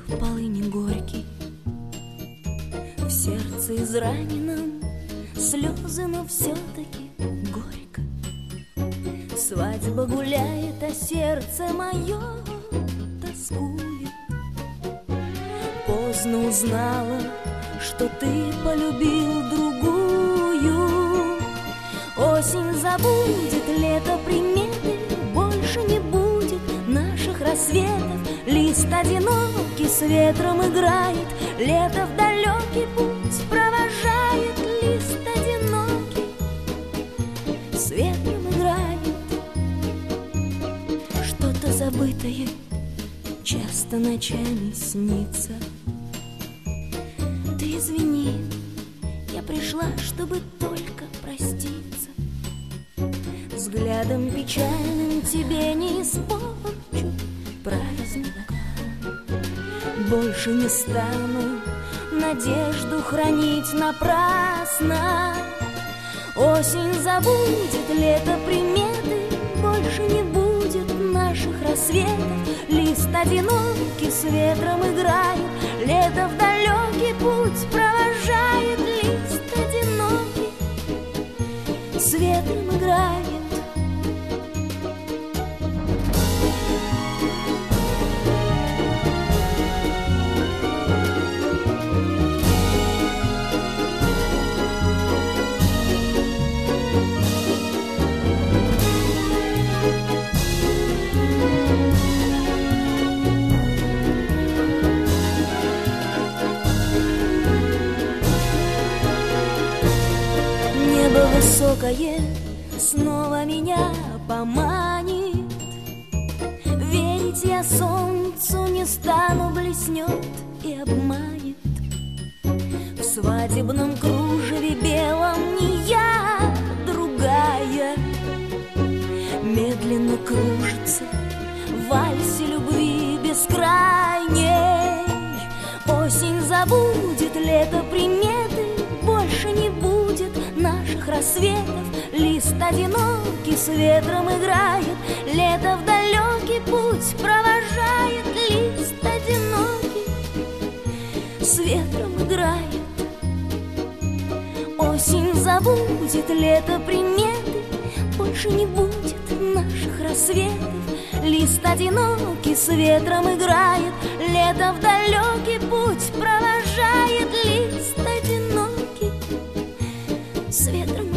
полыни горький, в сердце израненном слезы, но все-таки горько. Свадьба гуляет, а сердце мое тоскует. Поздно узнала, что ты полюбил другую. Осень забудет лето приметы, больше не будет наших рассветов. Лист одинокий с ветром играет, лето в далекий путь провожает. Лист одинокий с ветром играет. Что-то забытое часто ночами снится. Ты извини, я пришла, чтобы только проститься. Взглядом печальным тебе не испорчу праздник. Больше не стану надежду хранить напрасно. Осень забудет лето приметы, больше не будет наших рассветов. Лист одинокий с ветром играет, лето в далекий путь провожает. Лист одинокий с ветром играет. Высокое снова меня поманит. Верить я солнцу не стану, блеснет и обманет. В свадебном кружеве белом не я, другая. Медленно кружится в вальсе любви бескрайней. Осень забудет лето приметы, больше не будет наших рассветов. Лист одинокий с ветром играет, лето в далекий путь провожает. Лист одинокий с ветром играет. Осень забудет лето приметы, больше не будет наших рассветов. Лист одинокий с ветром играет, лето в далекий путь провожает. Лист одинокий с ветром